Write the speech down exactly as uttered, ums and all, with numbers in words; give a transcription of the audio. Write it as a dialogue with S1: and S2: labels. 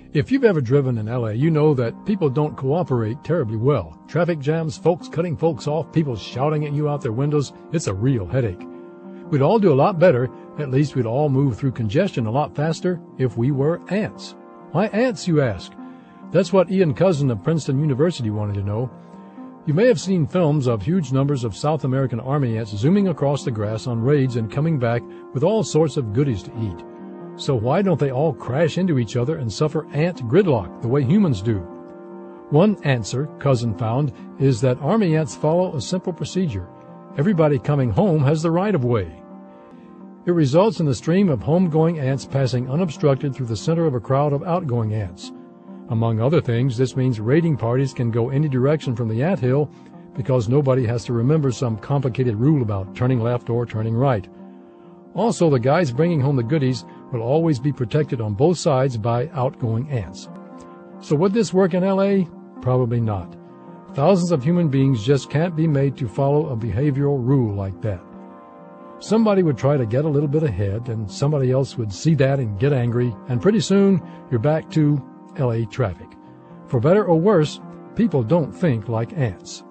S1: If you've ever driven in L A, you know that people don't cooperate terribly well. Traffic jams, folks cutting folks off, people shouting at you out their windows. It's a real headache. We'd all do a lot better, at least we'd all move through congestion a lot faster, if we were ants. Why ants, you ask? That's what Ian Cousin of Princeton University wanted to know. You may have seen films of huge numbers of South American army ants zooming across the grass on raids and coming back with all sorts of goodies to eat. So why don't they all crash into each other and suffer ant gridlock the way humans do? One answer, Cousin found, is that army ants follow a simple procedure. Everybody coming home has the right-of-way. It results in a stream of homegoing ants passing unobstructed through the center of a crowd of outgoing ants. Among other things, this means raiding parties can go any direction from the anthill because nobody has to remember some complicated rule about turning left or turning right. Also, the guys bringing home the goodies will always be protected on both sides by outgoing ants. So would this work in L A? Probably not. Thousands of human beings just can't be made to follow a behavioral rule like that. Somebody would try to get a little bit ahead, and somebody else would see that and get angry, and pretty soon you're back to L A traffic. For better or worse, people don't think like ants.